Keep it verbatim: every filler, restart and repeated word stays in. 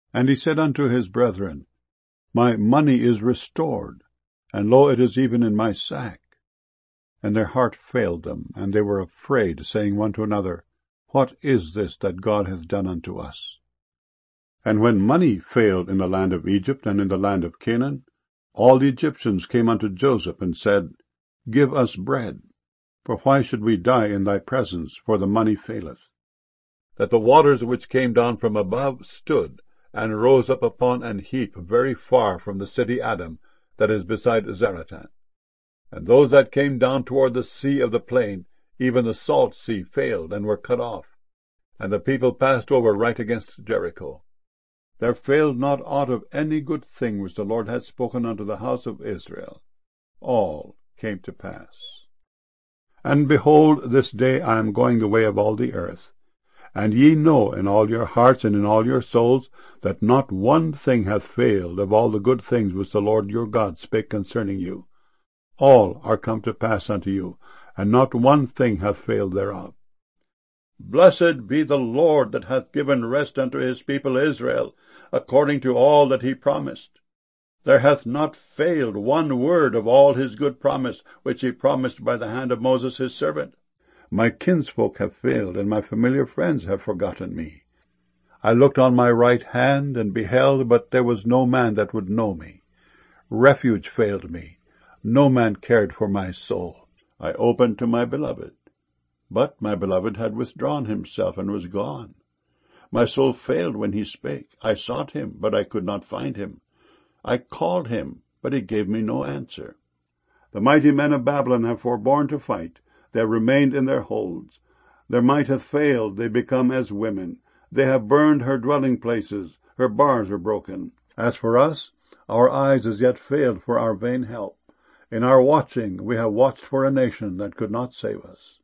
And he said unto his brethren, My money is restored, and lo, it is even in my sack. And their heart failed them, and they were afraid, saying one to another, What is this that God hath done unto us? And when money failed in the land of Egypt and in the land of Canaan, all the Egyptians came unto Joseph and said, Give us bread, for why should we die in thy presence, for the money faileth? That the waters which came down from above stood, and rose up upon an heap very far from the city Adam, that is beside Zaratan. And those that came down toward the sea of the plain, even the salt sea, failed, and were cut off. And the people passed over right against Jericho. There failed not aught of any good thing which the Lord had spoken unto the house of Israel. All came to pass. And behold, this day I am going the way of all the earth. And ye know in all your hearts and in all your souls that not one thing hath failed of all the good things which the Lord your God spake concerning you. All are come to pass unto you, and not one thing hath failed thereof. Blessed be the Lord that hath given rest unto his people Israel, according to all that he promised. There hath not failed one word of all his good promise, which he promised by the hand of Moses his servant. My kinsfolk have failed, and my familiar friends have forgotten me. I looked on my right hand, and beheld, but there was no man that would know me. Refuge failed me. No man cared for my soul. I opened to my beloved, but my beloved had withdrawn himself and was gone. My soul failed when he spake. I sought him, but I could not find him. I called him, but he gave me no answer. The mighty men of Babylon have forborne to fight. They have remained in their holds. Their might hath failed. They become as women. They have burned her dwelling places. Her bars are broken. As for us, our eyes as yet failed for our vain help. In our watching we have watched for a nation that could not save us.